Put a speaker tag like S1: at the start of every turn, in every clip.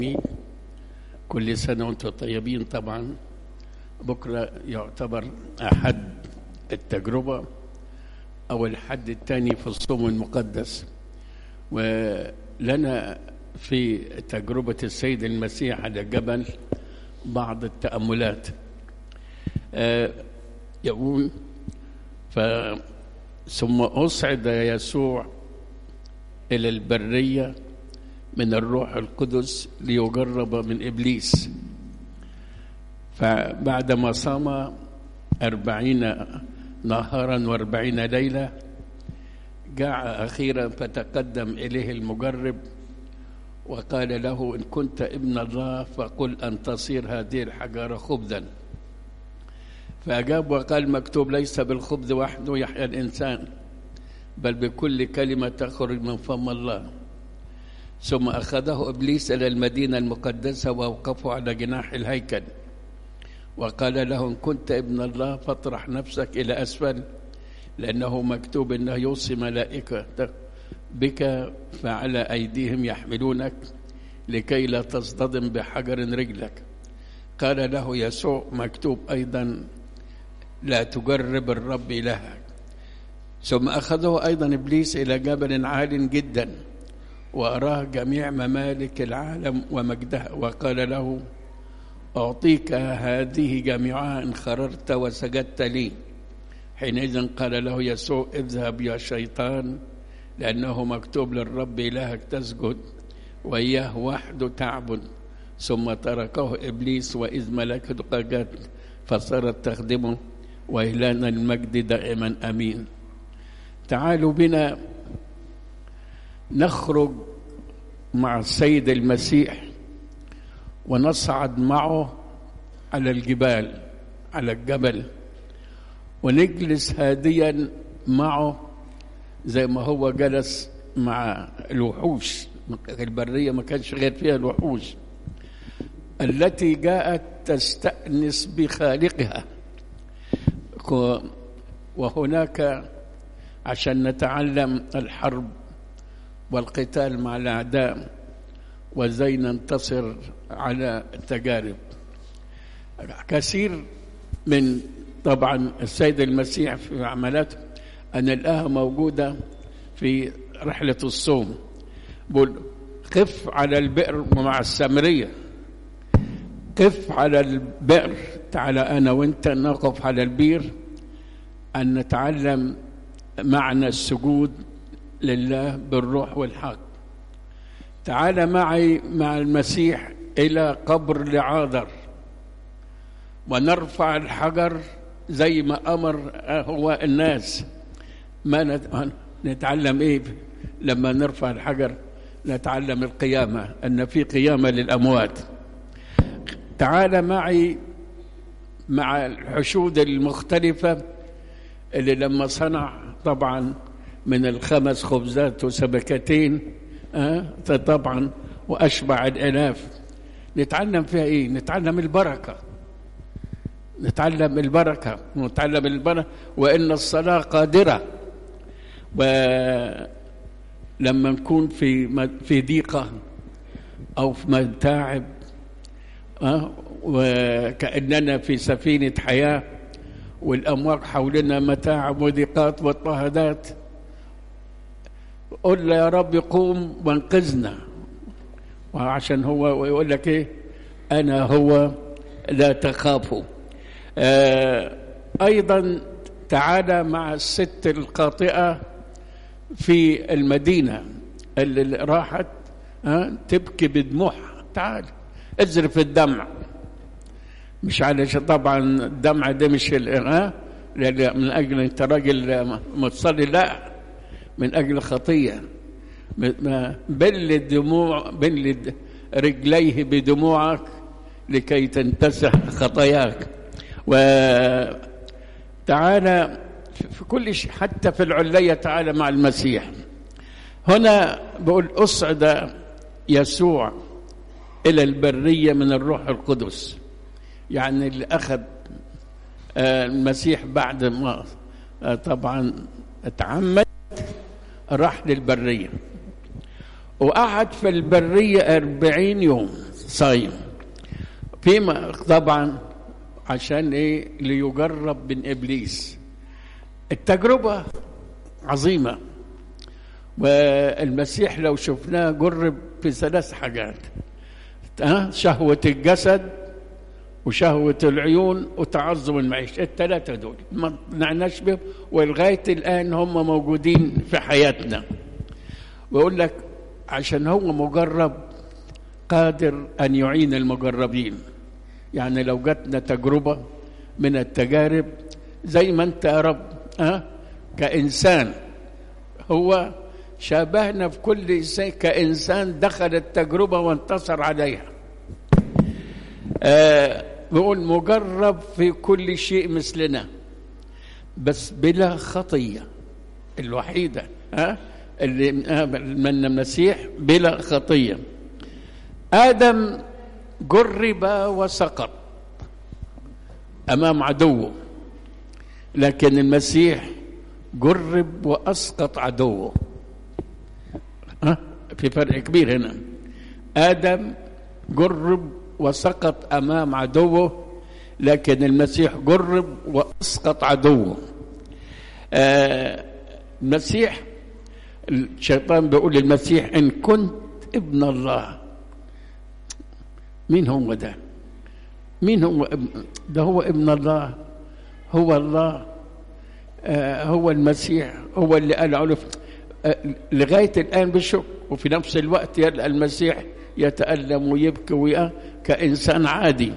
S1: كل سنة وانتم طيبين. طبعا بكرة يعتبر أحد التجربة أو الحد الثاني في الصوم المقدس، ولنا في تجربة السيد المسيح على الجبل بعض التأملات. يقول: ثم أصعد يسوع إلى البرية من الروح القدس ليجرب من إبليس. فبعدما صام 40 نهارا و40 ليلة جاء أخيرا فتقدم إليه المجرب وقال له: إن كنت ابن الله فقل أن تصير هذه الحجارة خبزا. فأجاب وقال: مكتوب ليس بالخبز وحده يحيى الإنسان بل بكل كلمة تخرج من فم الله. ثم أخذه إبليس إلى المدينة المقدسة ووقفه على جناح الهيكل وقال له: إن كنت ابن الله فاطرح نفسك إلى أسفل، لأنه مكتوب إنه يوصي ملائكته بك فعلى أيديهم يحملونك لكي لا تصطدم بحجر رجلك. قال له يسوع: مكتوب أيضا لا تجرب الرب إلهك. ثم أخذه أيضا إبليس إلى جبل عال جدا وأراه جميع ممالك العالم ومجدها وقال له: أعطيك هذه جميعها إن خررت وسجدت لي. حينئذ قال له يسوع: اذهب يا شيطان، لأنه مكتوب للرب إلهك تسجد وإياه وحده تعبد. ثم تركه إبليس وإذ ملائكته قد جت فصارت تخدمه، وإلهنا المجد دائما أمين. تعالوا بنا نخرج مع السيد المسيح ونصعد معه على الجبال، على الجبل، ونجلس هاديا معه زي ما هو جلس مع الوحوش. البرية ما كانش غير فيها الوحوش التي جاءت تستأنس بخالقها، وهناك عشان نتعلم الحرب والقتال مع الأعداء وازاي ننتصر على التجارب. كثير من طبعا السيد المسيح في عملاته أن الآية موجودة في رحلة الصوم، بقول: قف على البئر مع السامرية، قف على البئر. تعالى أنا وأنت نقف على البئر أن نتعلم معنى السجود لله بالروح والحق. تعال معي مع المسيح إلى قبر لعازر ونرفع الحجر زي ما أمر هو الناس. ما نتعلم إيه لما نرفع الحجر؟ نتعلم القيامة، أن في قيامة للأموات. تعال معي مع الحشود المختلفة اللي لما صنع طبعا من 5 خبزات و2 طبعا وأشبع الآلاف. نتعلم فيها إيه؟ نتعلم البركة، نتعلم البركة، وإن الصلاة قادرة. ولما نكون في ضيقة أو في متاعب وكأننا في سفينة حياة والأمواج حولنا متاعب وضيقات واضطهادات، قل له يا رب قوم وانقذنا. وعشان هو يقول لك إيه؟ أنا هو لا تخافوا. أيضا تعالى مع الست الخاطئة في المدينة اللي راحت تبكي بدموعها. تعال اذرف الدمع، مش علشان طبعا الدمع ده مش من أجل أنت راجل متصلي، لا، من أجل خطية. بل الدموع، بل رجليه بدموعك لكي تنتسح خطاياك. وتعالى في كل شيء، حتى في العلية تعالى مع المسيح. هنا بقول: أصعد يسوع إلى البرية من الروح القدس، يعني اللي أخذ المسيح بعد ما طبعا اتعمد راح للبرية وقعد في البرية 40 يوم صايم. فيما طبعا عشان ايه؟ ليجرب من ابليس. التجربه عظيمه، والمسيح لو شفناه جرب في 3 حاجات: شهوه الجسد وشهوه العيون وتعظم المعيشه. ال3 دول ما نعناش بهم، ولغايه الان هم موجودين في حياتنا. ويقول لك عشان هو مجرب قادر ان يعين المجربين. يعني لو جاتنا تجربه من التجارب، زي ما انت يا رب كإنسان، هو شابهنا في كل شيء كإنسان دخل التجربة وانتصر عليها. بيقول مجرب في كل شيء مثلنا بس بلا خطية. الوحيدة اللي من المسيح بلا خطية. آدم جرب وسقط أمام عدوه، لكن المسيح جرب وأسقط عدوه. في فرق كبير هنا. آدم جرب وسقط أمام عدوه، لكن المسيح جرب وأسقط عدوه. المسيح، الشيطان بيقول للمسيح إن كنت ابن الله. مين هو ده؟ مين هو ده؟ هو ابن الله، هو الله، هو المسيح، هو اللي قال عنه. لغاية الآن بشك، وفي نفس الوقت يلقى المسيح يتألم ويبكي كإنسان عادي.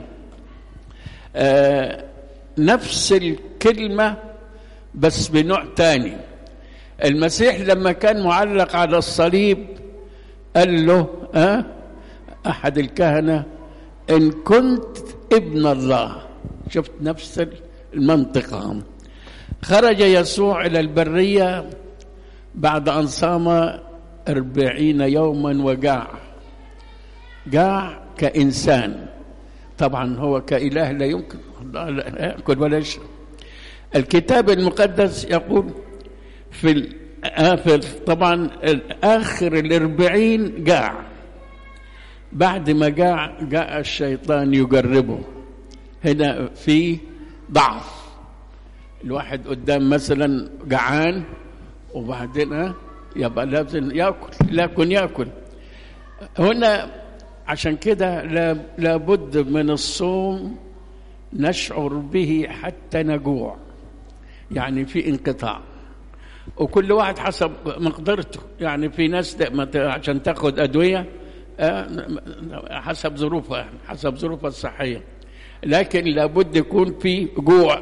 S1: نفس الكلمة بس بنوع تاني. المسيح لما كان معلق على الصليب قال له أحد الكهنة إن كنت ابن الله. شفت نفس المنطقة. خرج يسوع إلى البرية بعد أن صام 40 يوما وجاع. جاع كإنسان. طبعا هو كإله لا يمكن لا يأكل ولا يشرب. الكتاب المقدس يقول في طبعا آخر 40 جاع. بعد ما جاء الشيطان يجربه. هنا في ضعف. الواحد قدام مثلا جعان وبعدين يبقى لازم ياكل. هنا عشان كده لابد من الصوم نشعر به حتى نجوع. يعني في انقطاع، وكل واحد حسب مقدرته. يعني في ناس عشان تاخد أدوية حسب ظروفها، حسب ظروفها الصحية، لكن لابد يكون في جوع.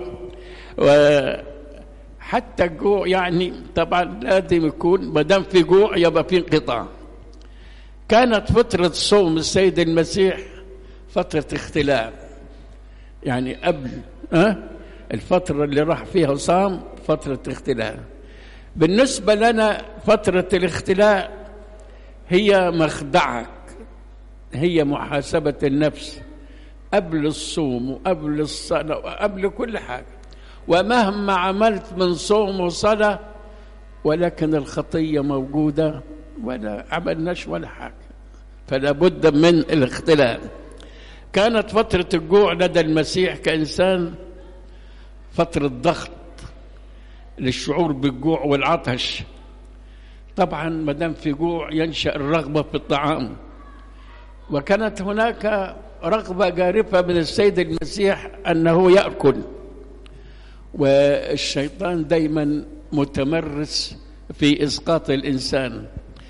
S1: وحتى الجوع يعني طبعا لازم يكون، ما دام في جوع يبقى في انقطاع. كانت فترة صوم السيد المسيح فترة اختلاء. يعني قبل الفترة اللي راح فيها صام فترة اختلاء. بالنسبة لنا فترة الاختلاء هي مخدعك، هي محاسبة النفس قبل الصوم وقبل الصلاة وقبل كل حاجة. ومهما عملت من صوم وصلاة ولكن الخطية موجودة ولا عملناش ولا حاجة، فلا بد من الاختلاف. كانت فترة الجوع لدى المسيح كإنسان فترة ضغط للشعور بالجوع والعطش. طبعا ما دام في جوع ينشأ الرغبة في الطعام، وكانت هناك رغبة جارفة من السيد المسيح أنه يأكل. والشيطان دايما متمرس في إسقاط الإنسان.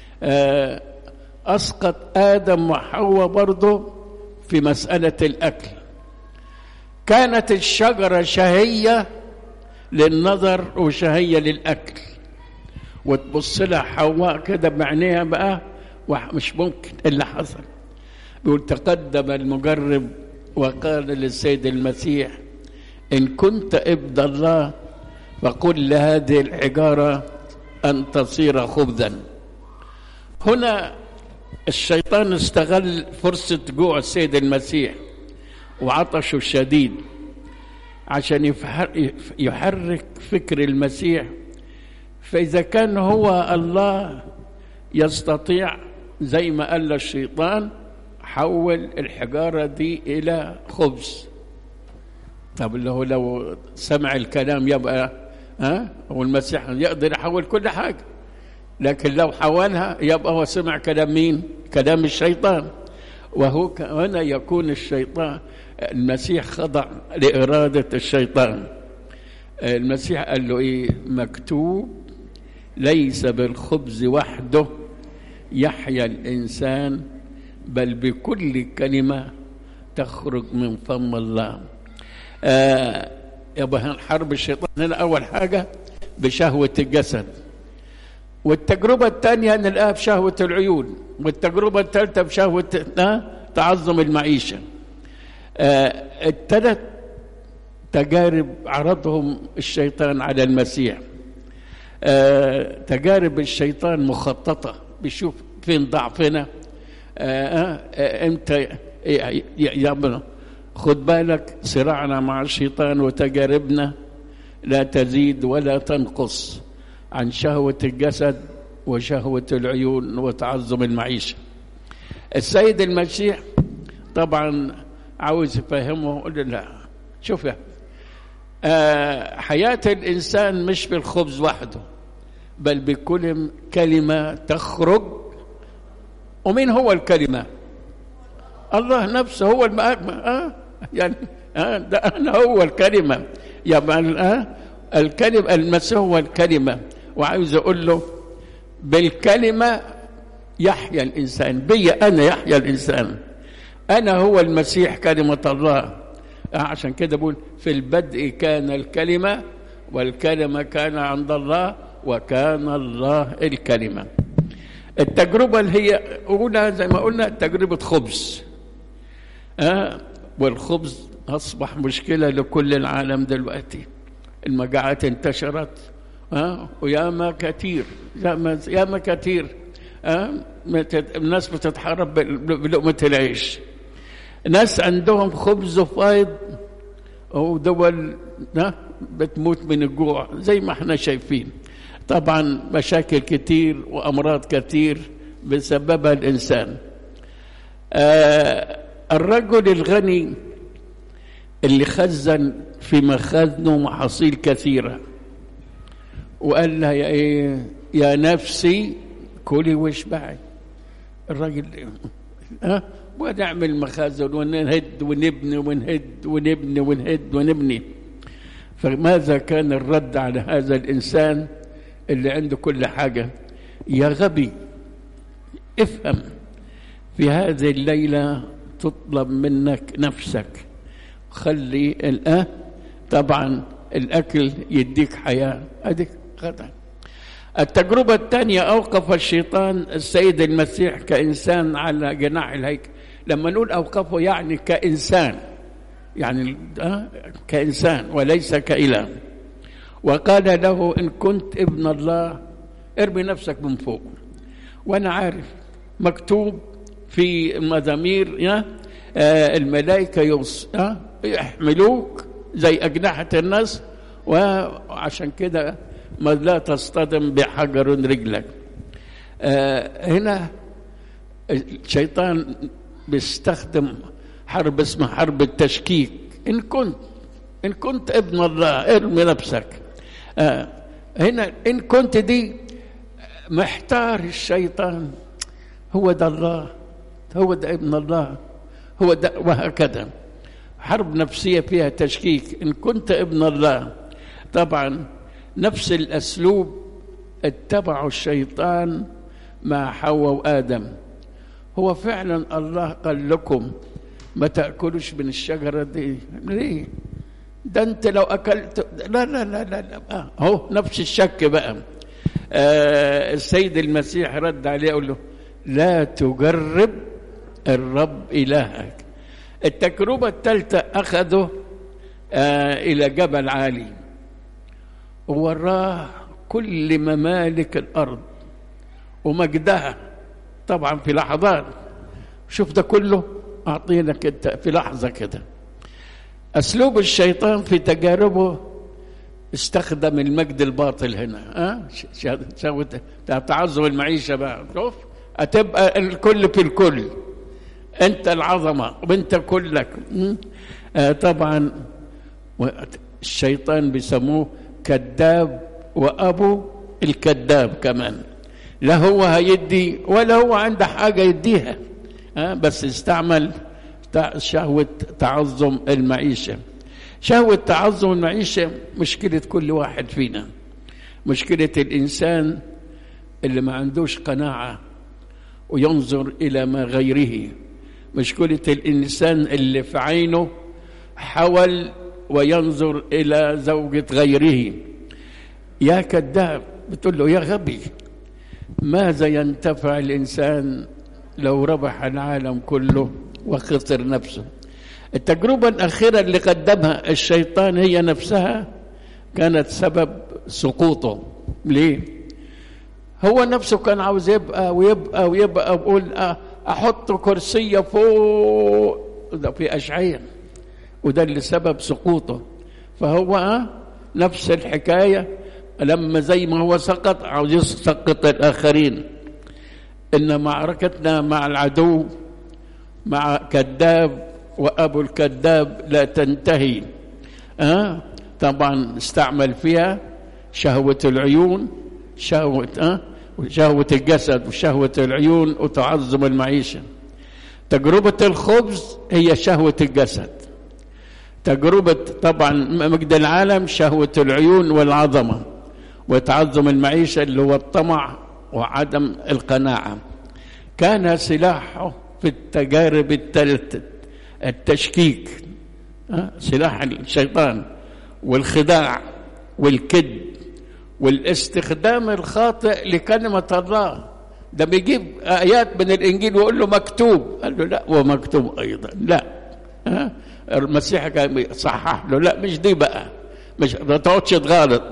S1: أسقط آدم وحواء برضه في مسألة الأكل. كانت الشجرة شهية للنظر وشهية للأكل، وتبص لها حواء كده بعينيها بقى مش ممكن. اللي حصل بيقول تقدم المجرب وقال للسيد المسيح إن كنت ابن الله فقل لهذه الحجارة أن تصير خبزا. هنا الشيطان استغل فرصة جوع السيد المسيح وعطشه الشديد عشان يحرك فكر المسيح. فإذا كان هو الله يستطيع زي ما قال الشيطان حول الحجارة دي إلى خبز. طب لو سمع الكلام يبقى والمسيح يقدر يحول كل حاجة، لكن لو حولها يبقى هو سمع كلام مين؟ كلام الشيطان. وهو هنا يكون الشيطان، المسيح خضع لإرادة الشيطان. المسيح قال له إيه؟ مكتوب ليس بالخبز وحده يحيا الإنسان بل بكل كلمة تخرج من فم الله. يبقى حرب الشيطان هنا أول حاجة بشهوة الجسد، والتجربة الثانية نلقاها بشهوة العيون، والتجربة الثالثة بشهوة تعظم المعيشة. الثلاث تجارب عرضهم الشيطان على المسيح. تجارب الشيطان مخططة، بيشوف فين ضعفنا، امتى يعمل. خد بالك صراعنا مع الشيطان وتجاربنا لا تزيد ولا تنقص عن شهوة الجسد وشهوة العيون وتعظم المعيشة. السيد المسيح طبعا عاوز يفهمه، يقول له لا، شوف يا حياة الإنسان مش بالخبز وحده بل بكل كلمة تخرج. ومين هو الكلمة؟ الله نفسه هو يعني ده أنا هو الكلمة. يبقى الكلمة، المسيح هو الكلمة، وعاوز أقول له بالكلمة يحيا الإنسان، بي أنا يحيا الإنسان، أنا هو المسيح كلمة الله. عشان كده بقول في البدء كان الكلمة والكلمة كان عند الله وكان الله الكلمة. التجربة اللي هي أولى زي ما قلنا تجربة خبز، والخبز أصبح مشكلة لكل العالم دلوقتي. المجاعات انتشرت، وياما كتير ياما كتير الناس بتتحارب بلقمة العيش. ناس عندهم خبز فايض ودول بتموت من الجوع زي ما احنا شايفين. طبعا مشاكل كتير وأمراض كتير بسببها الإنسان. الرجل الغني اللي خزن في مخازنه محاصيل كثيرة وقال لها يا نفسي كلي واشبعي. الراجل ونعمل مخازن ونهد ونبني ونهد ونبني ونهد ونبني. فماذا كان الرد على هذا الإنسان اللي عنده كل حاجة؟ يا غبي افهم، في هذه الليلة تطلب منك نفسك، خلي طبعا الأكل يديك حياة. أديك غدا. التجربة الثانية أوقف الشيطان السيد المسيح كإنسان على جناح الهيكل. لما نقول أوقفه يعني كإنسان، يعني كإنسان وليس كإله، وقال له إن كنت ابن الله ارمي نفسك من فوق. وأنا عارف مكتوب في المزامير الملائكة يحملوك زي أجنحة النسر، وعشان كده ما لا تصطدم بحجر رجلك. هنا الشيطان بيستخدم حرب اسمها حرب التشكيك. إن كنت ابن الله ارمي نفسك. هنا إن كنت دي محتار الشيطان، هو ده الله، هو ده ابن الله، هو ده، وهكذا حرب نفسية فيها تشكيك. إن كنت ابن الله، طبعا نفس الأسلوب اتبعوا الشيطان مع حواء وآدم. هو فعلا الله قال لكم ما تأكلوش من الشجرة دي، ليه؟ ده أنت لو أكلت لا لا لا لا, لا. هو نفس الشك بقى. السيد المسيح رد عليه يقول له لا تجرب الرب إلهك. التجربة الثالثة أخذه إلى جبل عالي ووراه كل ممالك الأرض ومجدها، طبعا في لحظات. شوف ده كله أعطينك أنت في لحظة كده. أسلوب الشيطان في تجاربه استخدم المجد الباطل هنا. تعظم المعيشة بقى، شوف هتبقى الكل في الكل، أنت العظمة وأنت كلك. طبعا الشيطان بيسموه كذاب وأبو الكذاب كمان، لا هو هيدي ولا هو عنده حاجة يديها، بس استعمل شهوة تعظم المعيشة. شهوة تعظم المعيشة مشكلة كل واحد فينا، مشكلة الإنسان اللي ما عندوش قناعة وينظر إلى ما غيره، مشكلة الإنسان اللي في عينه حول وينظر إلى زوجة غيره. يا كذاب، بتقول له يا غبي، ماذا ينتفع الإنسان لو ربح العالم كله وخسر نفسه؟ التجربة الأخيرة اللي قدمها الشيطان هي نفسها كانت سبب سقوطه. ليه؟ هو نفسه كان عاوز يبقى ويبقى ويبقى، ويقول أحط كرسية فوق ده في أشعية، وده اللي سبب سقوطه. فهو نفس الحكاية، لما زي ما هو سقط عاوز يسقط الآخرين. إن معركتنا مع العدو مع كذاب وأبو الكذاب لا تنتهي. طبعا استعمل فيها شهوة العيون، شهوة الجسد وشهوة العيون وتعظم المعيشة. تجربة الخبز هي شهوة الجسد، تجربة طبعا مجد العالم شهوة العيون والعظمة، وتعظم المعيشة اللي هو الطمع وعدم القناعة. كان سلاحه في التجارب الثلاثة التشكيك، سلاح الشيطان، والخداع والكذب والاستخدام الخاطئ لكلمة الله. ده بيجيب آيات من الإنجيل ويقول له مكتوب، قال له لا ومكتوب أيضا لا. المسيح كان صحح له لا مش دي بقى، مش ما تقعدش تغلط.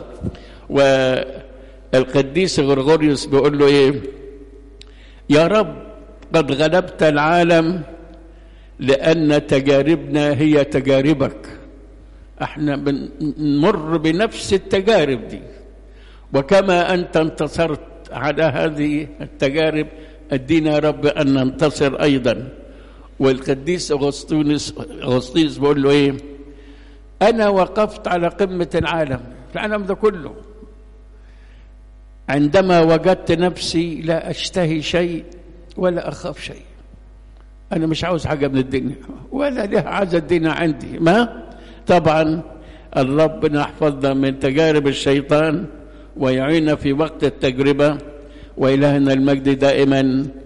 S1: والقديس غرغوريوس بيقول له ايه؟ يا رب قد غلبت العالم لأن تجاربنا هي تجاربك. احنا بنمر بنفس التجارب دي، وكما أنت انتصرت على هذه التجارب ادينا يا رب أن ننتصر أيضا. والقديس أغسطينوس بيقول له ايه؟ أنا وقفت على قمة العالم ده كله عندما وجدت نفسي لا أشتهي شيء ولا أخاف شيء. أنا مش عاوز حاجة من الدنيا ولا لها عايز الدنيا عندي. ما طبعا الرب يحفظنا من تجارب الشيطان ويعيننا في وقت التجربة، وإلهنا المجد دائما